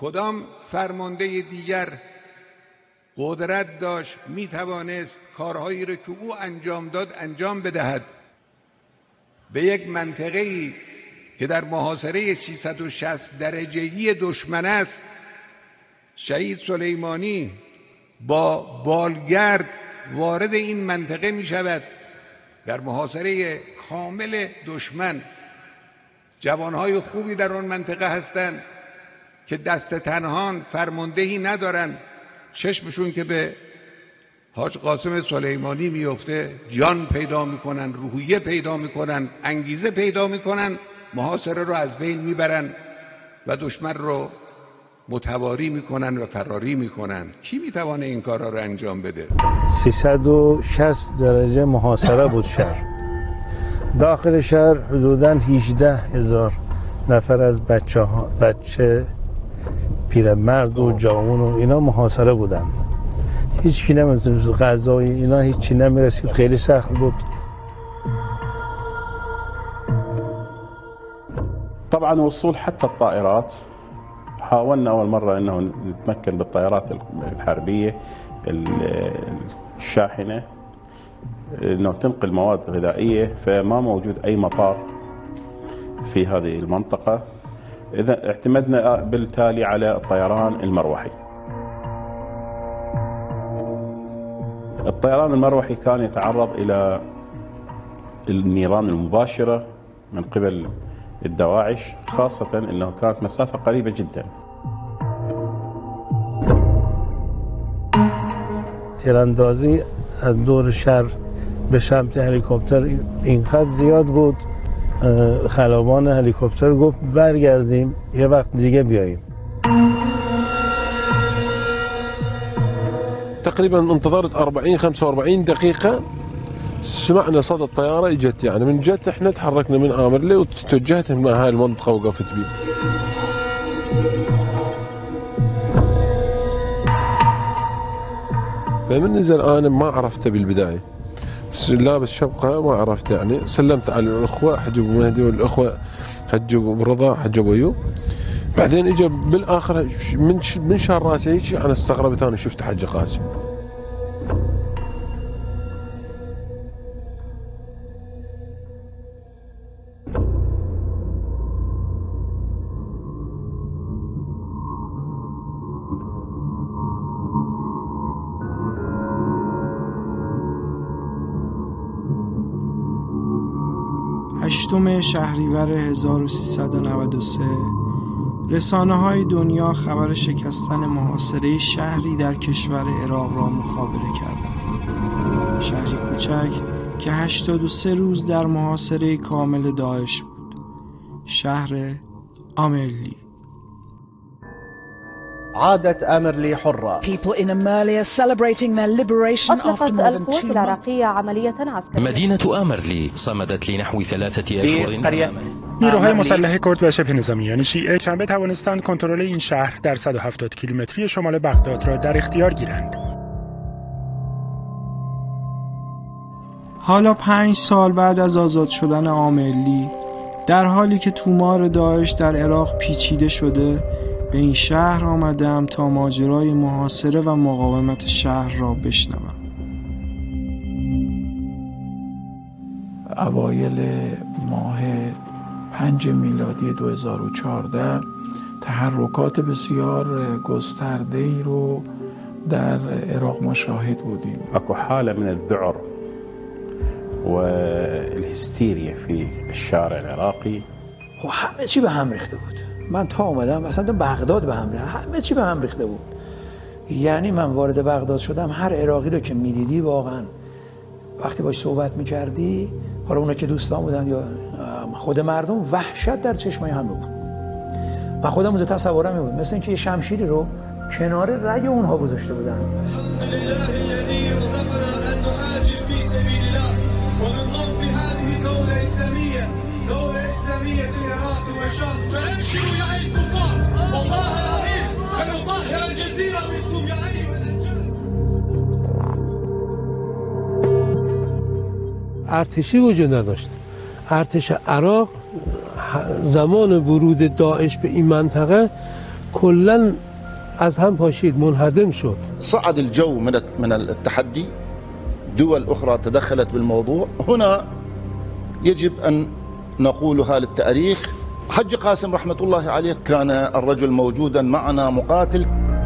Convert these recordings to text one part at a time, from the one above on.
کدام فرمانده دیگر قدرت داشت میتوانست کارهایی را که او انجام داد انجام بدهد؟ به یک منطقه‌ای که در محاصره 360 درجه‌ای دشمن است، شهید سلیمانی با بالگرد وارد این منطقه می شود. در محاصره کامل دشمن جوانهای خوبی در آن منطقه هستند که دست تنهان فرماندهی ندارن، چشمشون که به حاج قاسم سلیمانی میفته جان پیدا میکنن، روحیه پیدا میکنن، انگیزه پیدا میکنن، محاصره رو از بین میبرن و دشمن رو متواری میکنن و فراری میکنن. کی میتوانه این کارا رو انجام بده؟ 360 درجه محاصره بود شهر. داخل شهر حدوداً 18,000 نفر از بچه پیرمرد و جوان و اینا محاصره بودن. هیچ کی نمیتونست غذای اینا هیچی نمیرسید، خیلی سخت بود. طبعا وصول حتى الطائرات، حاولنا أول مرة أنه نتمكن بالطائرات الحربية الشاحنة أنه تنقل مواد غذائية، فما موجود أي مطار في هذه المنطقة، إذا اعتمدنا بالتالي على الطيران المروحي. الطيران المروحي كان يتعرض إلى النيران المباشرة من قبل الدواعش، خاصة أنه كانت مسافة قريبة جدا. تیراندازی از دور شهر به سمت هلیکوپتر اینقدر زیاد بود، خلبان هلیکوپتر گفت برگردیم یه وقت دیگه بیاییم. تقريبا انتظرت 40-45 دقيقة، سمعنا صدى الطيارة اجت، يعني من جت احنا تحركنا من آمرلي وتوجهت من هاي المنطقة وقفت بيه. فمن نزل انا ما عرفته بالبداية، لابس شبقة ما عرفت، يعني سلمت على الأخوة حجب مهدي والأخوة حجب رضا حجب أيوب، بعدين اجى بالآخر من شار راسي هيك انا استغربت، انا شفت حج قاسم. هشتم شهریور 1393 رسانه‌های دنیا خبر شکستن محاصره شهری در کشور عراق را مخابره کردند. شهری کوچک که 83 روز در محاصره کامل داعش بود. شهر آمرلی. عادت آمرلی حرة. People in Amerli celebrating their liberation after more than 2 القوات العراقية عملية عسكرية. مدينة آمرلی صمدت لنحو 3 أشهر. نیروهای مسلح کرد و شبه نظامیان شیعه شنبه توانستند کنترل این شهر در 170 کیلومتری شمال بغداد را در اختیار گیرند. حالا 5 سال بعد از آزاد شدن آمرلی، در حالی که تومار داعش در عراق پیچیده شده، به این شهر آمدم تا ماجرای محاصره و مقاومت شهر را بشنوم. اوایل ماه 5 میلادی 2014 تحرکات بسیار گسترده‌ای رو در عراق مشاهد بودیم. اكو حالة من الذعر والهستيريا في الشارع العراقي. و همه چی به هم ریخته بود. من تا اومدم مثلا بغداد به هم ریخته، همه چی به هم ریخته بود. یعنی من وارد بغداد شدم، هر عراقی رو که میدیدی واقعا وقتی باش صحبت میکردی، حالا اونا که دوستان بودن یا خود مردم، وحشت در چشمای هم بود. من خودم از تصورم میبود مثل اینکه یه شمشیری رو کنار رگ اونها گذاشته بودن. ارتشی وجود نداشت. ارتش عراق زمان ورود داعش به این منطقه کلا از هم پاشید، منهدم شد. صعد الجو من التحدي، دول أخرى تدخلت بالموضوع. هنا يجب أن نقولها للتاريخ. حج قاسم رحمة الله عليه كان الرجل موجودا معنا مقاتل.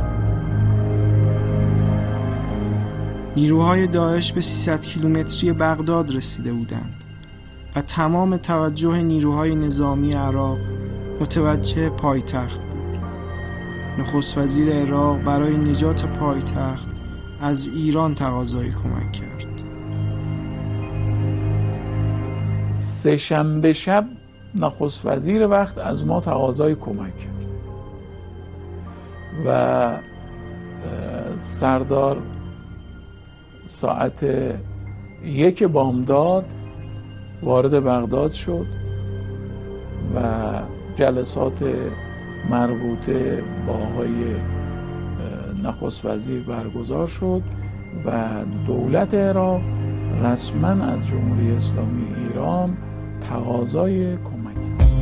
نیروهای داعش به 300 کیلومتری بغداد رسیده بودند و تمام توجه نیروهای نظامی عراق متوجه پایتخت بود. نخست وزیر عراق برای نجات پایتخت از ایران تقاضای کمک کرد. سه‌شنبه شب نخست وزیر وقت از ما تقاضای کمک کرد و سردار ساعت 1 بامداد وارد بغداد شد و جلسات مربوطه با آقای نخست وزیر برگزار شد و دولت عراق رسما از جمهوری اسلامی ایران تقاضای کمک.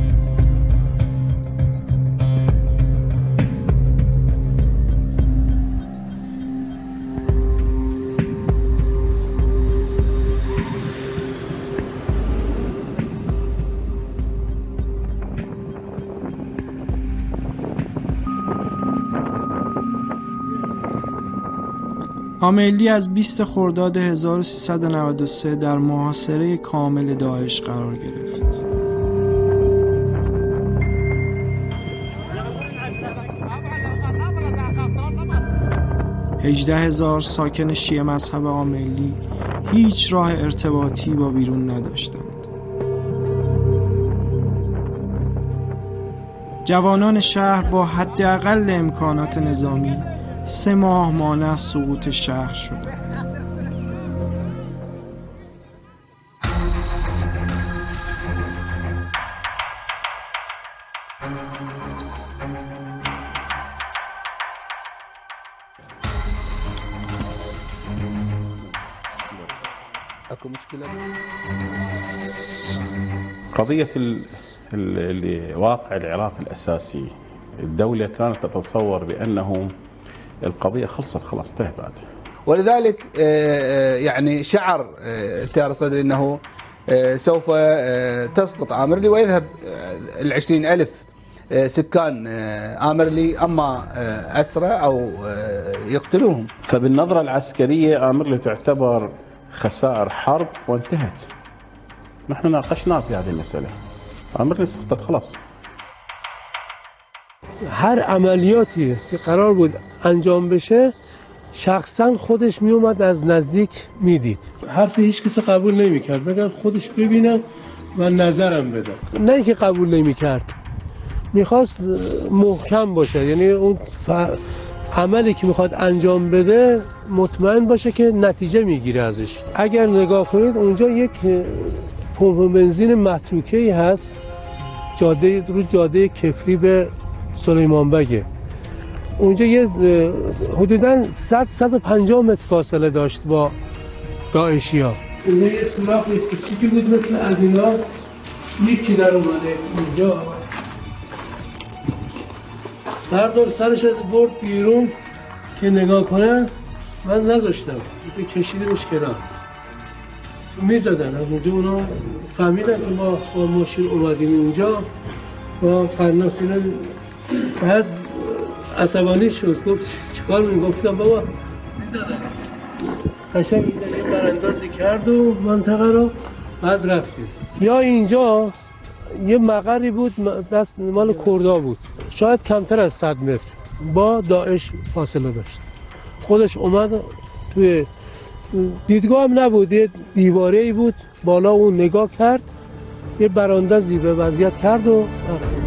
آملی از 20 خرداد 1393 در محاصره کامل داعش قرار گرفت. هزار ساکن شیعه مذهب آملی هیچ راه ارتباطی با بیرون نداشتند. جوانان شهر با حداقل امکانات نظامی 3 ماه مانع از سقوط شهر شدند. قضية الواقع العراق الأساسي، الدولة كانت تتصور بأنه القضية خلصت خلاص انتهت بعد، ولذلك يعني شعر التيار الصدري أنه سوف تسقط آمرلي ويذهب 20,000 سكان آمرلي أما أسرى أو يقتلوهم. فبالنظرة العسكرية آمرلي تعتبر خسائر حرب وانتهت. نحن ناقشنا في هذه المسألة، آمرلي سقطت خلاص. هر عملیاتی که قرار بود انجام بشه شخصا خودش می اومد از نزدیک میدید. حرف هیچ کسی قبول نمیکرد، بگم خودش ببینم و نظرم بدم. نه اینکه قبول نمیکرد، میخواست محکم باشه، یعنی اون عملی که میخواد انجام بده مطمئن باشه که نتیجه میگیره ازش. اگر نگاه کنید اونجا یک پمپ بنزین متروکه‌ای هست، جاده کفری به سلیمان بگه. اونجا یه حدوداً 150 متر فاصله داشت با داعشی‌ها. اونجا یه سوراخ کوچیکی بود مثل از اینا، یکی در اومده اونجا. سردار سرش برد بیرون که نگاه کنه، من نذاشتم، کشیدمش کنار. میزدن از اونجا، اونا فهمیدن که ما با ماشین اومدیم اونجا با قرناس اینا. بعد عصبانی شد، گفت چیکار می‌کنی؟ گفتم بابا میزدن. قشنگ یه براندازی کرد و منطقه رو بعد رفتیم. یا اینجا یه مقری بود دست مال کردا بود، شاید کمتر از 100 متر با داعش فاصله داشت. خودش اومد توی دیدگاه هم نبود، یه دیواره‌ای بود بالا، اون نگاه کرد، یه براندازی به وضعیت کرد و رفت.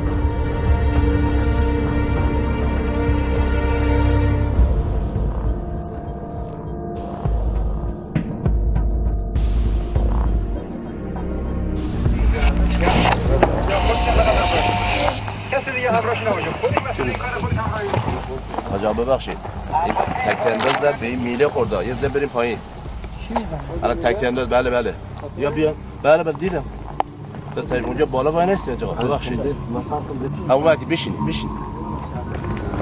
آجا ببخشید این تک انداز زد به این میله خورده، یه ذره بریم پایین. الان تک انداز، بله یا بیا، بله دیدم. بس اونجا بالا وای نستید آقا، ببخشید. همون وقتی بشین.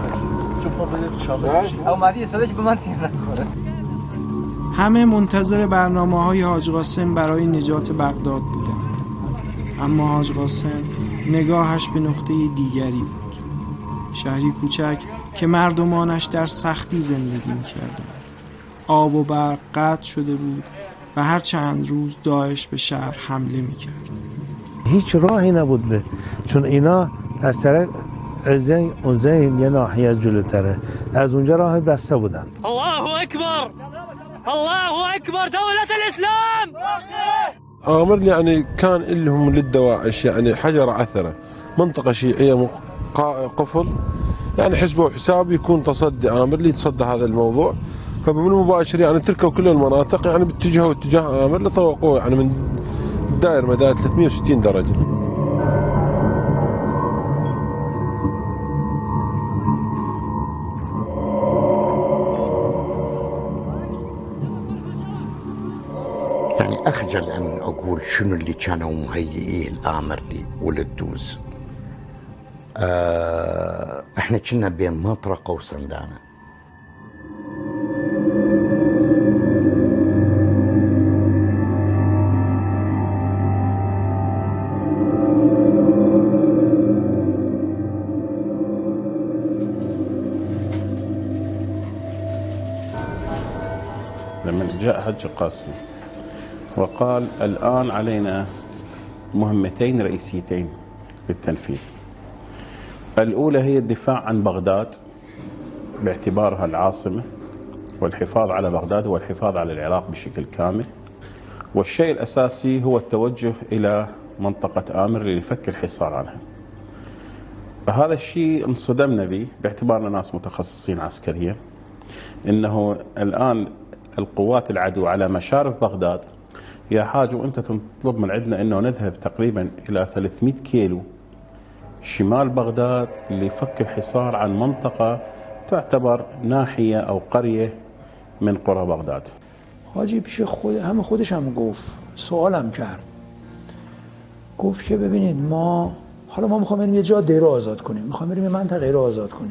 همه منتظر برنامه‌های حاج قاسم برای نجات بغداد بودند، اما حاج قاسم نگاهش به نقطه دیگری بود. شهری کوچک که مردمانش در سختی زندگی می‌کردند. آب و برق قطع شده بود و هر چند روز داعش به شهر حمله می‌کرد. هیچ راهی نبود چون اینا از طرف اونزیم یه ناحیه از جلوتره، از اونجا راه بسته بودن. الله اکبر الله اکبر دولة الاسلام. آمر يعني كان لهم للدواعش يعني حجر عثرة، منطقة شيعية قفل، يعني حسبه وحساب يكون تصدي آمر لي يتصدى هذا الموضوع، فمن المباشر يعني تركوا كل المناطق يعني باتجاه واتجاه آمر لطوقوه يعني من دائر مدار 360 درجة. يعني أخجل أن أقول شنو اللي كانوا مهيئين آمر لي وللدوز. احنا كنا بين مطرقة وصندانة. لما جاء حج قاسم وقال الآن علينا مهمتين رئيسيتين للتنفيذ. الأولى هي الدفاع عن بغداد باعتبارها العاصمة والحفاظ على بغداد والحفاظ على العراق بشكل كامل، والشيء الأساسي هو التوجه إلى منطقة آمر لفك الحصار عنها. فهذا الشيء انصدمنا به باعتبارنا ناس متخصصين عسكريا، إنه الآن القوات العدو على مشارف بغداد يا حاج، وانت تطلب من عندنا انه نذهب تقريبا الى 300 كيلو شمال بغداد لفك الحصار عن منطقة تعتبر ناحية او قرية من قرى بغداد. حاجی پیش خودش هم گفت، سوالم کرد، گفت که ببینید ما میخوام بریم یه جا دیره آزاد کنیم، میخوام بریم یه منطقه رو آزاد کنیم،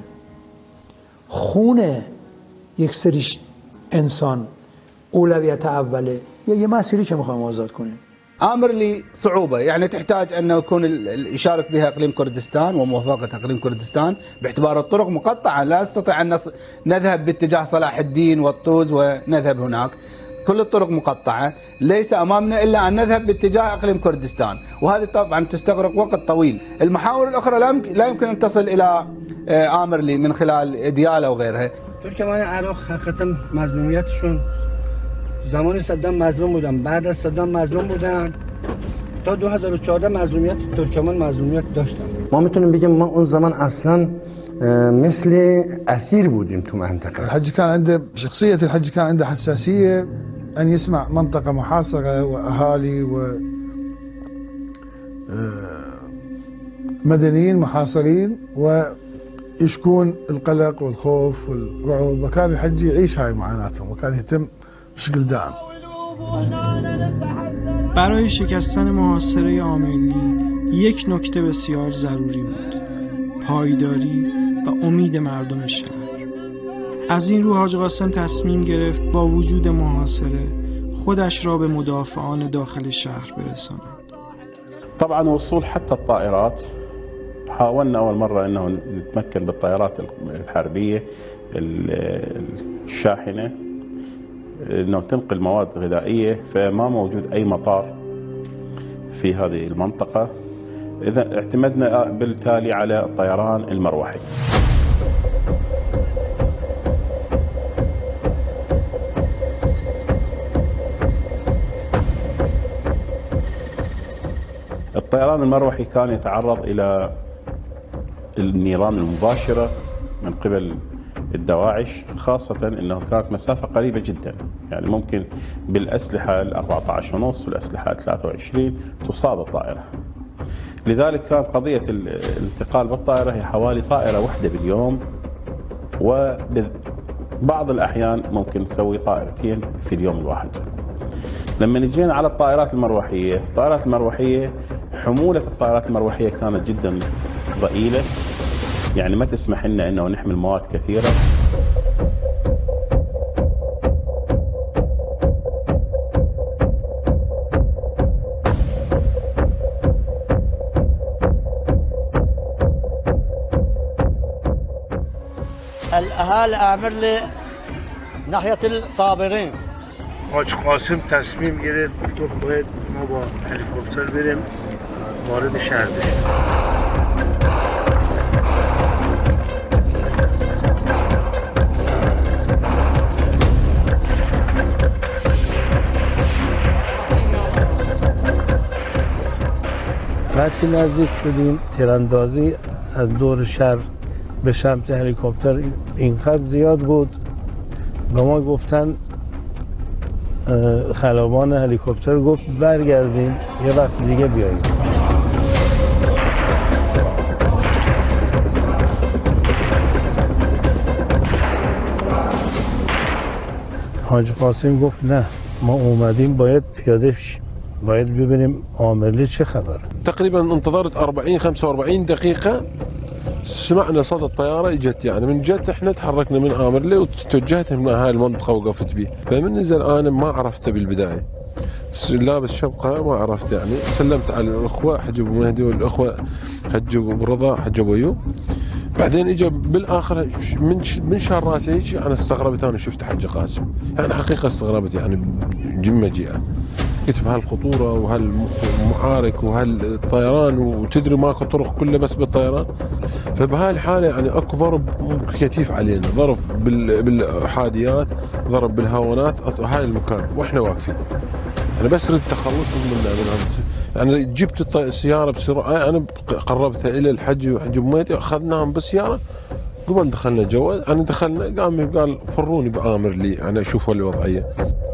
خون یک سریش انسان اولویت اوله یا یه مسیری که میخوایم آزاد کنیم. آمر لي صعوبة، يعني تحتاج أن يكون يشارك بها إقليم كردستان وموافقة إقليم كردستان باعتبار الطرق مقطعة، لا نستطيع أن نذهب باتجاه صلاح الدين والطوز ونذهب هناك، كل الطرق مقطعة، ليس أمامنا إلا أن نذهب باتجاه إقليم كردستان، وهذه طبعا تستغرق وقت طويل. المحاور الأخرى لا يمكن أن تصل إلى آمر لي من خلال ديالى وغيرها. ترکمان عراق حقیقتا مظلومیتشون زمان صدام مظلوم بودن، بعد از صدام مظلوم بودن، تا 2014 مظلومیت ترکمان مظلومیت داشتن. ما میتونیم بگیم ما اون زمان اصلا مثل اسیر بودیم تو منطقه. الحج كان عنده شخصية الحج كان عنده حساسية أن يسمع منطقة محاصرة وأهالي و مدنيين محاصرين ويشكون القلق والخوف والرعب، وكان الحج يعيش هاي معاناتهم وكان يهتم بشكل دائم. برای شکستن محاصره آملی یک نکته بسیار ضروری بود: پایداری و امید مردم شهر. از این رو حاج قاسم تصمیم گرفت با وجود محاصره خودش را به مدافعان داخل شهر برساند. طبعا وصول حتى الطائرات، حاولنا أول مرة أنه نتمكن بالطائرات الحربية الشاحنة أنه تنقل مواد غذائية، فما موجود أي مطار في هذه المنطقة، إذا اعتمدنا بالتالي على الطيران المروحي. الطيران المروحي كان يتعرض إلى النيران المباشرة من قبل الدواعش، خاصة أنه كانت مسافة قريبة جدا، يعني ممكن بالأسلحة 14.5 والأسلحة 23 تصاب الطائرة. لذلك كانت قضية الانتقال بالطائرة هي حوالي طائرة واحدة باليوم، وبعض الأحيان ممكن نسوي طائرتين في اليوم الواحد. لما نجينا على الطائرات المروحية، الطائرات المروحية حمولة الطائرات المروحية كانت جدا ضئيلة، يعني ما تسمح لنا انه نحمل مواد كثيره. الاهالي امرلی ناحیه الصابرین. حاج قاسم تصمیم گرفت تو باید ما با هلیکوپتر بریم وارد شهر بشیم. وقتی نزدیک شدیم تیراندازی از دور شهر به سمت هلیکوپتر اینقدر زیاد بود به ما گفتن، خلبان هلیکوپتر گفت برگردین یه وقت دیگه بیاییم. حاج قاسم گفت نه ما اومدیم باید پیاده شیم، باید ببینیم آمرلی چه خبره. تقريبا انتظرت 40-45 دقيقة، سمعنا صدى الطيارة اجت، يعني من جت احنا تحركنا من آمرلي وتوجهت من هاي المنطقة وقفت بيه. فمن نزل انا ما عرفته بالبداية، لابس شبقة ما عرفت، يعني سلمت على الاخوة حج ابو مهدي والاخوة حج ابو رضا حج ابو ايوب. بعدين اجى بالاخر من شار راسي هيك انا استغربت، انا شفت حج قاسم، يعني حقيقة استغربت يعني جمة جيئة. قلت بهالخطورة وهالمعارك وهالطيران وتدري ماكو طرق كلها بس بالطيران. فبهاي الحالة يعني اكو ضرب كثيف علينا، ضرب بالحاديات، ضرب بالهاونات، هاي المكان واحنا واقفين. انا بس ردت تخلص منها، يعني جبت السيارة بسرعة، انا قربتها الى الحج وحج ميتي، اخذناهم بالسيارة قبل دخلنا جوا. يعني دخلنا قال فروني بآمرلي، يعني اشوف الوضعية.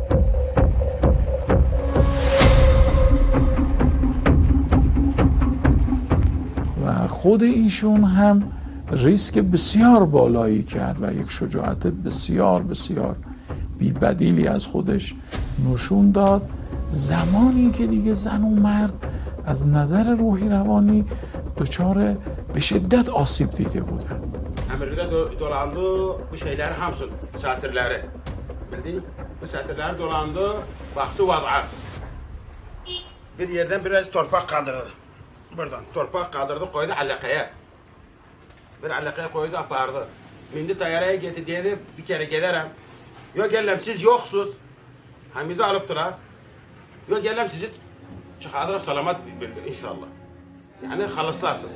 خود ایشون هم ریسک بسیار بالایی کرد و یک شجاعت بسیار بسیار بی‌بدیلی از خودش نشون داد، زمانی که دیگه زن و مرد از نظر روحی روانی دچار به شدت آسیب دیده بودن. Amerika'da dolandı, bu şeyler hamsın, satırları. Bildin? Bu satırları dolandı, baktı vaz'a. Bir yerden biraz torpak kaldırdı. Buradan torpak kaldırdı, koydu alakaya. Bir alakaya koydu, apardı. Bindi tayyaraya getirdi, dedi bir kere gelirim. Yok gelem siz yoksuz. Hamizi alıptılar. Yok gelem sizi çıkardılar salamat inşallah. Yani halıslarsınız.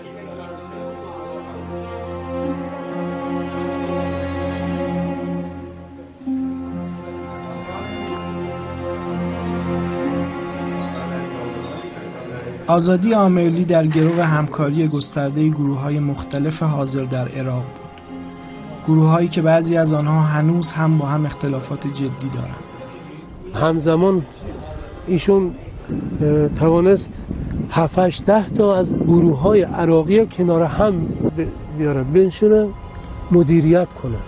آزادی آمرلی در گرو همکاری گسترده گروه‌های مختلف حاضر در عراق بود. گروه‌هایی که بعضی از آنها هنوز هم با هم اختلافات جدی دارند. همزمان ایشون توانست 7-8 تا از گروه‌های عراقی کنار هم بیاره، بنشونه، مدیریت کنه.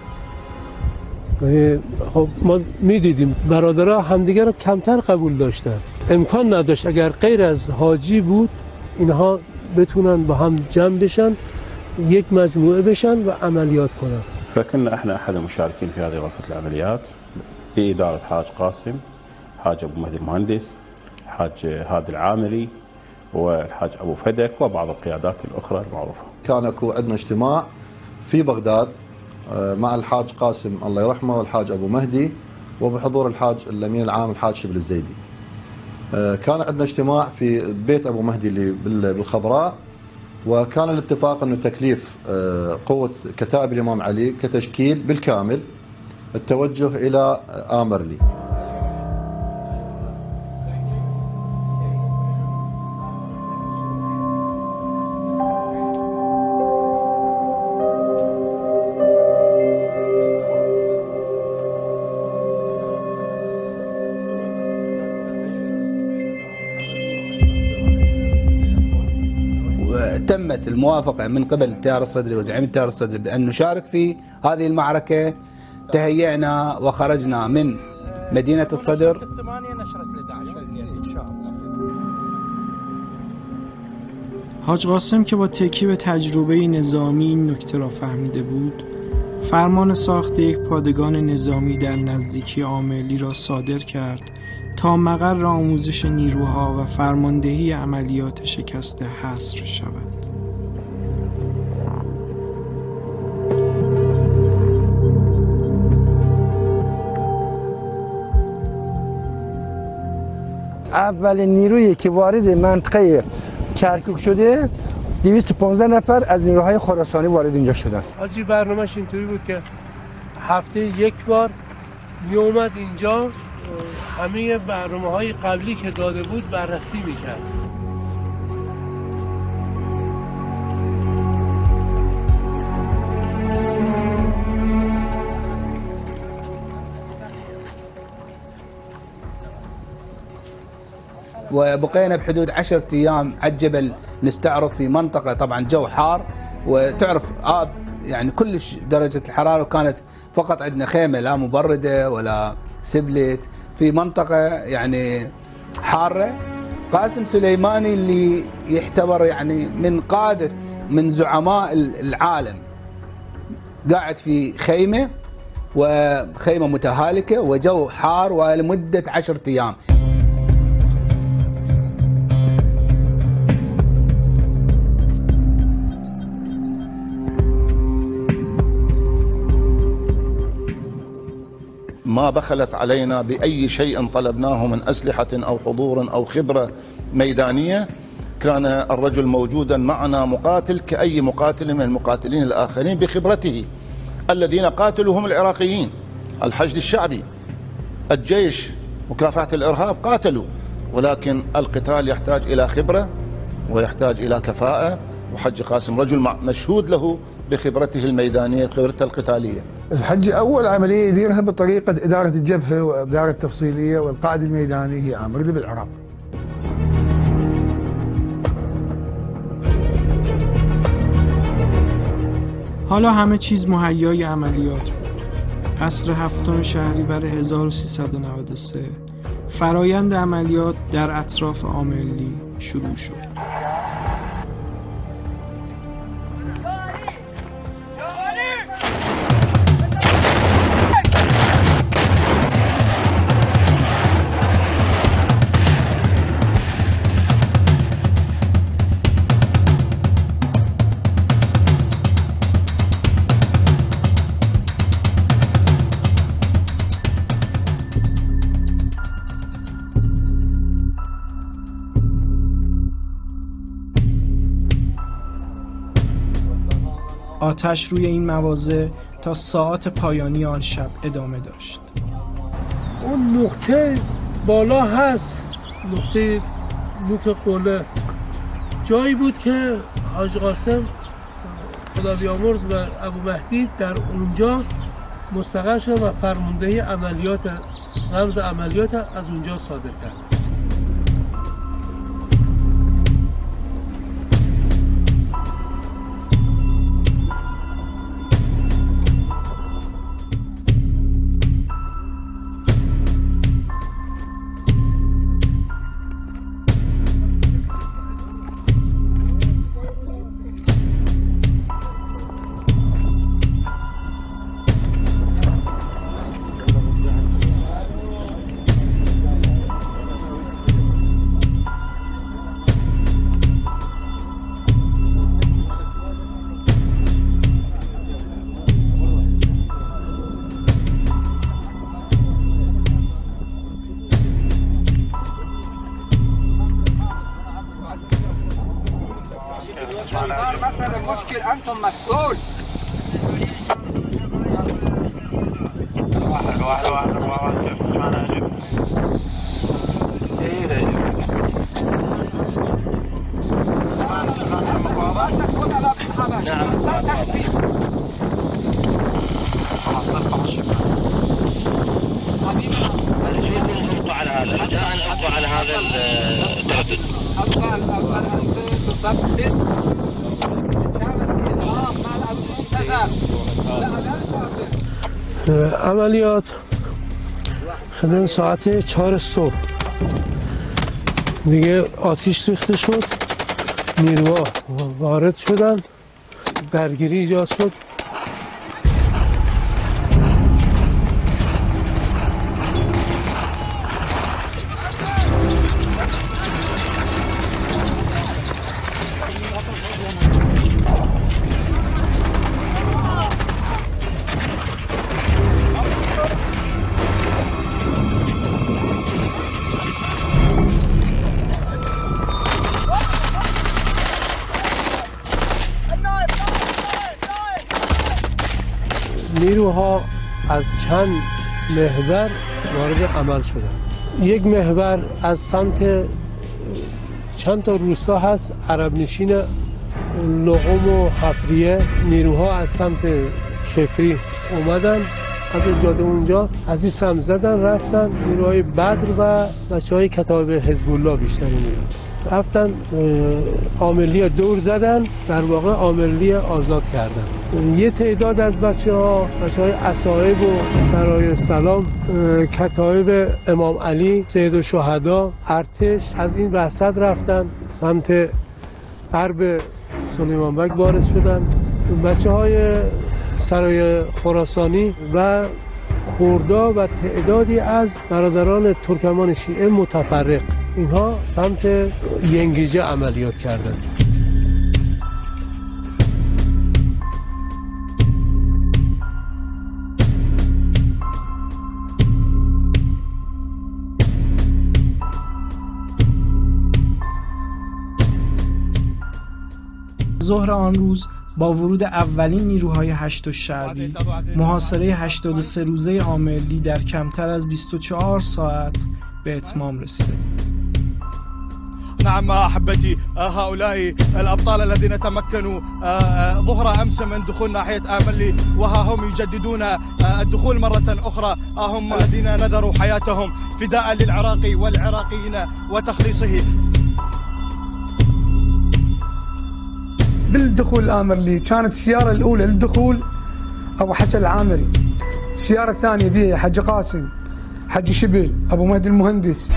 خب ما میدیدیم برادرها همدیگه رو کمتر قبول داشتن، امکان نداشت اگر غیر از حاجی بود اینها بتونن با هم جمع بشن، یک مجموعه بشن و عملیات کنن. فكنا احنا احد المشاركين في هذه غرفة العمليات بإدارة حاج قاسم، حاج ابو مهدي المهندس، حاج هادي العامري، والحاج ابو فدك وبعض القيادات الاخرى المعروفة. كان اكو عندنا اجتماع في بغداد مع الحاج قاسم الله يرحمه والحاج ابو مهدي وبحضور الحاج الامين العام الحاج شبل الزيدي. كان عندنا اجتماع في بيت ابو مهدي اللي بالخضراء، وكان الاتفاق انه تكليف قوة كتائب الامام علي كتشكيل بالكامل التوجه الى آمرلي. تمت الموافقة من قبل التيار الصدري وزعيم التيار الصدري بأن نشارك في هذه المعركة. تهيئنا وخرجنا من مدينة الصدر. حاج قاسم که با تکیه به تجربه نظامی این نکته را فهمیده بود، فرمان ساخت یک پادگان نظامی در نزدیکی عاملی را صادر کرد تا مقر آموزش نیروها و فرماندهی عملیات شکست حصر شود. اولین نیرویی که وارد منطقه کرکوک شده 215 نفر از نیروهای خراسانی وارد اینجا شدن. حاجی برنامه‌اش اینطوری بود که هفته یک بار می اومد اینجا همه برنامه‌های قبلی که داده بود بررسی میکرد. وبقينا بحدود 10 أيام على الجبل نستعرض في منطقة طبعا جو حار، وتعرف يعني كلش درجة الحرارة، وكانت فقط عندنا خيمة لا مبردة ولا سبلت في منطقة يعني حارة. قاسم سليماني اللي يعتبر يعني من قادة من زعماء العالم قاعد في خيمة، وخيمة متهالكة وجو حار ولمدة 10 أيام. ما بخلت علينا بأي شيء طلبناه من أسلحة أو حضور أو خبرة ميدانية. كان الرجل موجودا معنا مقاتل كأي مقاتل من المقاتلين الآخرين بخبرته. الذين قاتلوا هم العراقيين، الحشد الشعبي، الجيش، مكافحة الإرهاب قاتلوا، ولكن القتال يحتاج إلى خبرة ويحتاج إلى كفاءة، وحج قاسم رجل مشهود له بخبرته الميدانية وخبرته القتالية. الحج أول عملية يديرها بطريقة إدارة الجبهة وإدارة التفصيلية والقائد الميداني هي آمر لي بالعراق. حالا همه چیز مهیای عملیات بود. عصر 7 شهریور 1393 فرایند عملیات در اطراف عاملی شروع شد. آتش روی این مواضع تا ساعات پایانی آن شب ادامه داشت. اون نقطه بالا هست، نقطه نوک قله، جایی بود که حاج قاسم خدا بیامرز و ابو مهدی در اونجا مستقر شد و فرماندهی عملیات رمز عملیات از اونجا صادر کرد. عملیات شدن ساعت 4 صبح دیگه آتیش ریخته شد نیروها وارد شدن، درگیری ایجاد شد. نیروها از چند محور وارد عمل شدن. یک محور از سمت چند تا روستا هست، عرب نشین لقم و حفریه. نیروها از سمت کفری اومدن، از اون جاده اونجا از این سمت زدن رفتن. نیروهای بدر و بچهای کتاب حزب الله بیشتر رفتن عاملی دور زدن، در واقع عاملی آزاد کردن. یه تعداد از بچه‌های اصایب و سرای سلام، کتایب امام علی، سید الشهدا، ارتش از این وسط رفتن سمت غرب سلیمان بگ وارد شدن. بچه‌های سرای خراسانی و کردا و تعدادی از برادران ترکمان شیعه متفرق، اینها سمت ینگیجه عملیات کردند. ظهر آن روز با ورود اولین نیروهای هشت الشعبی، محاصره 83 روزه عاملی در کمتر از 24 ساعت به اتمام رسیده. نعم أحبتي، هؤلاء الأبطال الذين تمكنوا ظهر أمس من دخول ناحية آملي، وها هم يجددون الدخول مرة أخرى. هم الذين نذروا حياتهم فداء للعراق والعراقيين وتخليصه. بالدخول الآمرلي كانت السيارة الأولى للدخول أبو حسن العامري، السيارة الثانية بها حج قاسم، حج شبل، أبو مهدي المهندس.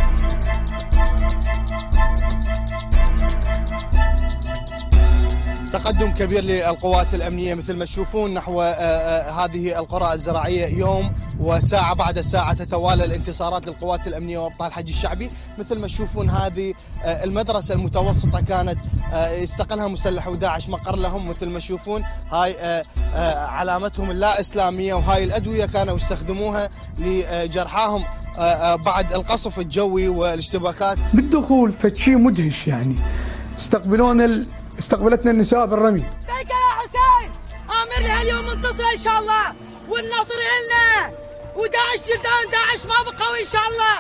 تقدم كبير للقوات الأمنية مثل ما تشوفون نحو هذه القرى الزراعية. يوم وساعة بعد ساعة تتوالى الانتصارات للقوات الأمنية وأبطال الحج الشعبي. مثل ما تشوفون هذه المدرسة المتوسطة كانت استقلها مسلح وداعش مقر لهم. مثل ما تشوفون هاي علامتهم اللا إسلامية، وهاي الأدوية كانوا يستخدموها لجرحاهم بعد القصف الجوي والاشتباكات. بالدخول فشي مدهش، يعني استقبلتنا النساء بالرمي. لبيك يا حسين، آمر لها اليوم منتصرة إن شاء الله، والنصر إلنا، وداعش جلدان داعش ما بقوا إن شاء الله.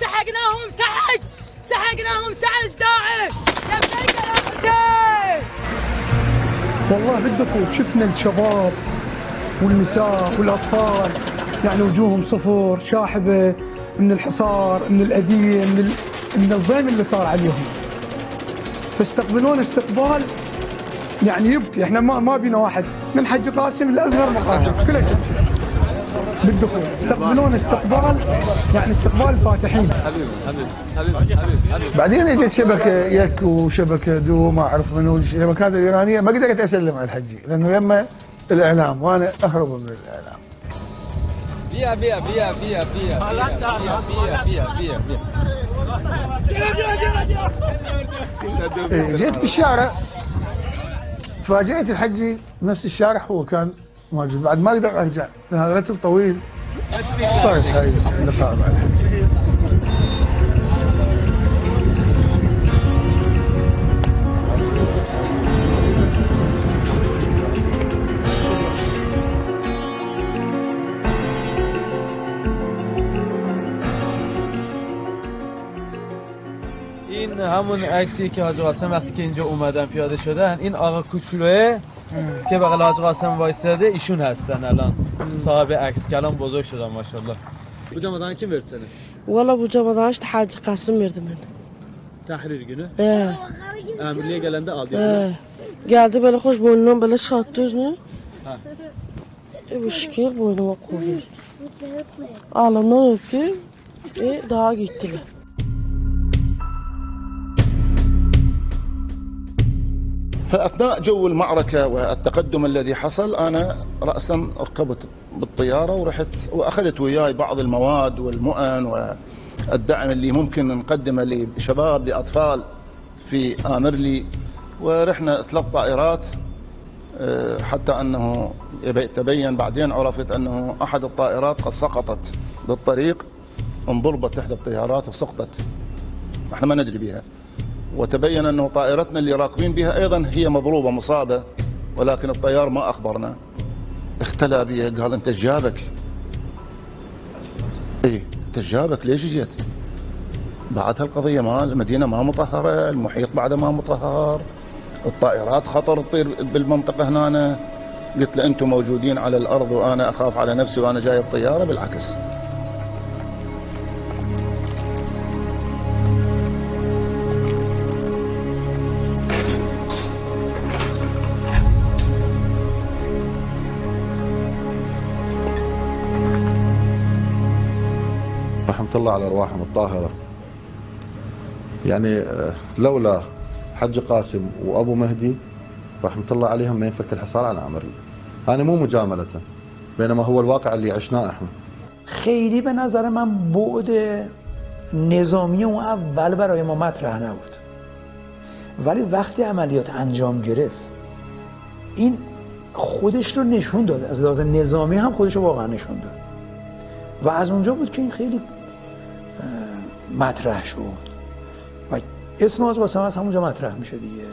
سحقناهم سحج داعش. لبيك يا حسين. والله بالدخول شفنا الشباب والنساء والأطفال، يعني وجوههم صفر شاحبة من الحصار، من الأذية، من الضيم اللي صار عليهم. فاستقبلونا استقبال يعني يبكي. احنا ما بينا واحد من حج قاسم لاصغر مقاتل كله بالدخول استقبلونا استقبال يعني استقبال فاتحين. بعدين اجت شبكه يك وشبكه دو ما اعرف منو الشبكات الايرانيه، ما قدرت اسلم على الحجي لانه يما الاعلام وانا اهرب من الاعلام. جيت بالشارع تفاجئت الحجي نفس الشارع هو كان موجود، بعد ما اقدر ارجع لان هذا رتل طويل. صارت هاي اللقاء مع الحجي. این همون عکسی که حاج قاسم وقتی که اینجا اومدن پیاده شدن، این آقا کوچولوه که بغل حاج قاسم وایساده ایشون هستن الان صاحب عکس. کلام بزرگ شدن ماشاءالله. Bu Camadan kim verdi seni? Valla bu Camadan işte Hacı Kasım verdi beni. Tahrir günü? Emirliğe gelende aldı. Geldi böyle hoş boynundan böyle çıkarttı özünü. Bu şekil boynuma koydu. Ağlamdan öptü. Daha gittiler. فأثناء جو المعركة والتقدم الذي حصل أنا رأسا ركبت بالطيارة ورحت وأخذت وياي بعض المواد والمؤن والدعم اللي ممكن نقدمه لشباب لأطفال في آمرلي، ورحنا 3 طائرات حتى أنه تبين بعدين عرفت أنه أحد الطائرات قد سقطت بالطريق، انضربت إحدى الطيارات وسقطت، احنا ما ندري بها، وتبين أنه طائرتنا اللي راكبين بها أيضا هي مضروبة مصابة، ولكن الطيار ما أخبرنا. اختلى بي قال أنت جابك؟ إيه أنت جابك ليش جيت؟ بعدها القضية ما المدينة ما مطهرة، المحيط بعد ما مطهر، الطائرات خطر تطير بالمنطقة هنا. قلت له أنتم موجودين على الأرض وأنا أخاف على نفسي وأنا جايب طيارة؟ بالعكس. رحمة الله على أرواحهم الطاهرة. يعني لولا حج قاسم وأبو مهدي رحمة الله عليهم ما ينفك الحصار على آمرلي. أنا مو مجاملة، بينما هو الواقع اللي عشناه احنا. خیلی به نظر من بعد نظامی اون اول برای ما مطرح نبود، ولی وقتی عملیات انجام گرفت این خودش رو نشون داد، از لحاظ نظامی هم خودش رو واقعا نشون داد و از اونجا بود که این خیلی مطرح شد و اسم حاج قاسم از همونجا مطرح میشه دیگه.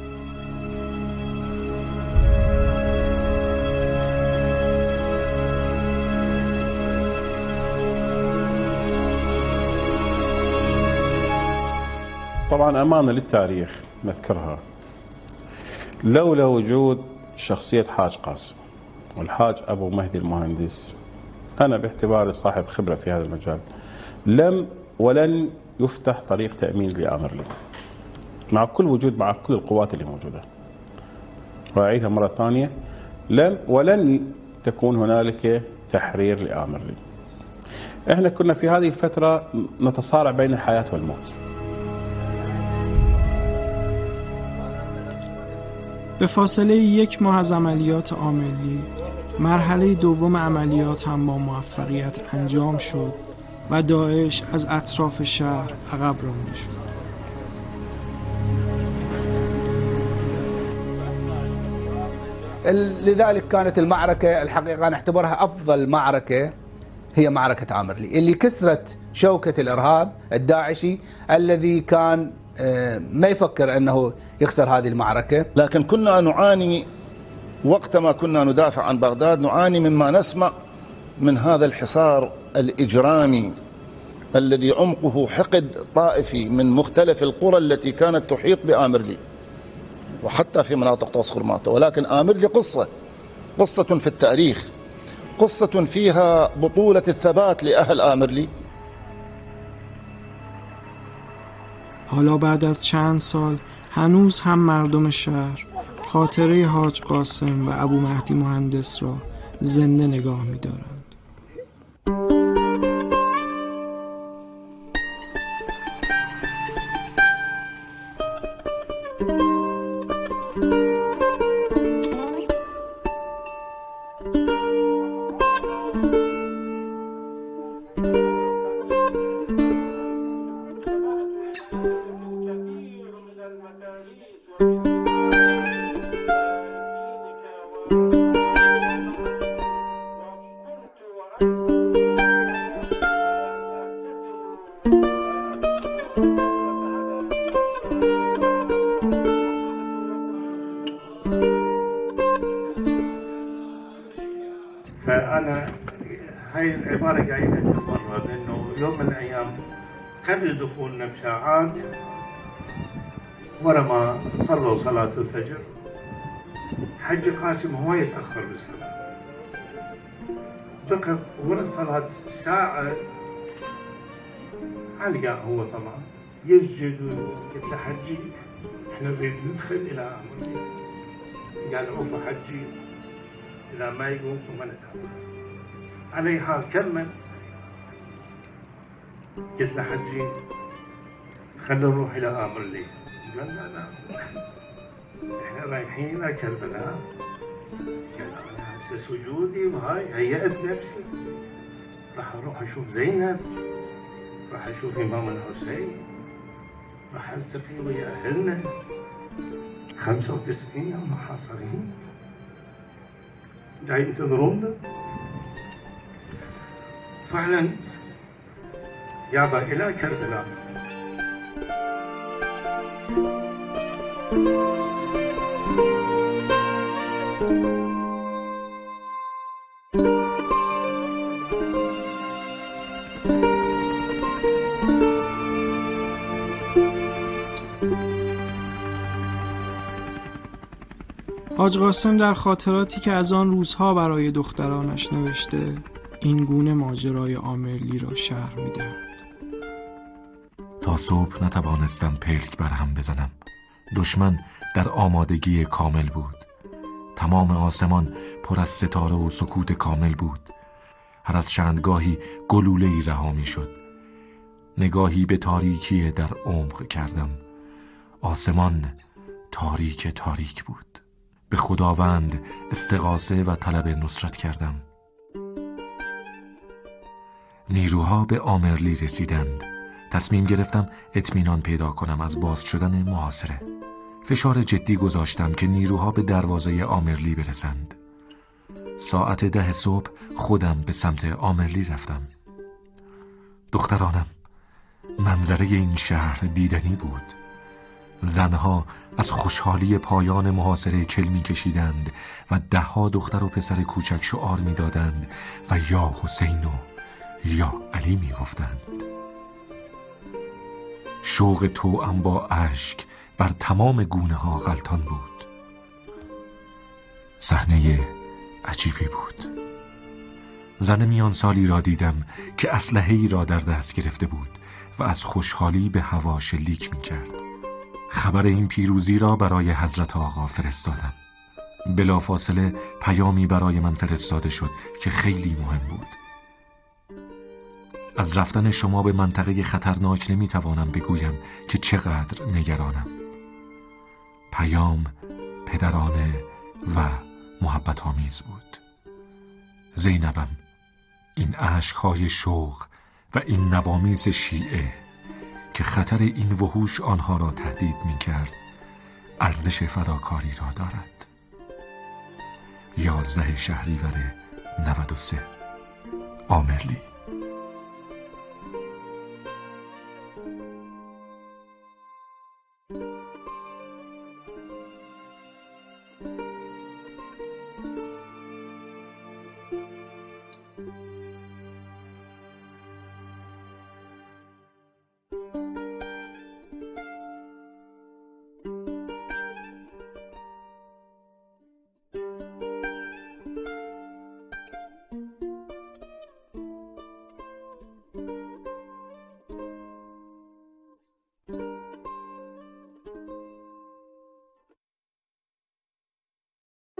طبعا أمانة للتاريخ نذكرها، لولا وجود شخصية حاج قاسم والحاج أبو مهدي المهندس، أنا باعتباري صاحب خبرة في هذا المجال لم ولن يفتح طريق تأمين لآمرلي مع كل وجود، مع كل القوات اللي موجودة. وأعيدها مرة ثانية، لم ولن تكون هنالك تحرير لآمرلي. احنا كنا في هذه الفترة نتصارع بين الحياة والموت. به فاصله 1 ماه از عملیات آمرلی، مرحله دوم عملیات هم با موفقیت انجام شد و داعش از اطراف شهر عقب رانده شد. لذلك كانت المعركة الحقيقة نعتبرها أفضل معركة هي معركة آمرلي اللي كسرت شوكة الإرهاب الداعشي الذي كان ما يفكر أنه يخسر هذه المعركة. لكن كنا نعاني وقتما كنا ندافع عن بغداد، نعاني مما نسمع من هذا الحصار الإجرامي الذي عمقه حقد طائفي من مختلف القرى التي كانت تحيط بآمرلي وحتى في مناطق طوس خرماطة. ولكن آمرلي قصة في التاريخ، قصة فيها بطولة الثبات لأهل آمرلي. حالا بعد از چند سال هنوز هم مردم شهر خاطره حاج قاسم و ابو مهدی مهندس را زنده نگاه می‌دارند. فأنا هاي العبارة قايلها مرة، لأنه يوم من الأيام قبل دخولنا بساعات ورا ما صلوا صلاة الفجر حج قاسم هو يتأخر بالصلاة، ذكر ورا الصلاة ساعة علقة هو طبعا يسجد. قلت له حجي احنا نريد ندخل إلى آمرلي. قال عوف حجي إذا ما يقوم ثم نتابع. عليها كمل. قلت له حجي خلنا نروح إلى آمرلي. قال لا احنا رايحين لكربلاء. قال انا هسه سجودي وهاي هيأت نفسي، راح اروح اشوف زينب، راح اشوف امام الحسين، راح التقي ويا اهلنا 95 يوم محاصرين جاي ينتظرونا. فعلا يابا الى كربلاء. حاج قاسم در خاطراتی که از آن روزها برای دخترانش نوشته این گونه ماجرای آمرلی را شرح می‌دهد. تا صبح نتوانستم پلک برهم بزنم. دشمن در آمادگی کامل بود. تمام آسمان پر از ستاره و سکوت کامل بود. هر از چندگاهی گلوله‌ای رها می‌شد. نگاهی به تاریکی در عمق کردم. آسمان تاریک تاریک بود. به خداوند استغاثه و طلب نصرت کردم. نیروها به آمرلی رسیدند. تصمیم گرفتم اطمینان پیدا کنم از باز شدن محاصره. فشار جدی گذاشتم که نیروها به دروازه آمرلی برسند. ساعت 10 صبح خودم به سمت آمرلی رفتم. دخترانم، منظره این شهر دیدنی بود. زنها از خوشحالی پایان محاصره کلمی کشیدند و 10 دختر و پسر کوچک شعار می دادند و یا حسین و یا علی می گفتند. شوق توأم با اشک بر تمام گونه ها غلطان بود. صحنه عجیبی بود. زن میان سالی را دیدم که اسلحه‌ای را در دست گرفته بود و از خوشحالی به هوا شلیک می کرد. خبر این پیروزی را برای حضرت آقا فرستادم. بلافاصله پیامی برای من فرستاده شد که خیلی مهم بود. از رفتن شما به منطقه خطرناک نمیتوانم بگویم که چقدر نگرانم. پیام پدرانه و محبت آمیز بود. زینبم، این عشقهای شوق و این نوامیز شیعه که خطر این وحوش آنها را تهدید می کرد ارزش فداکاری را دارد. 11 شهریور 93 آمرلی.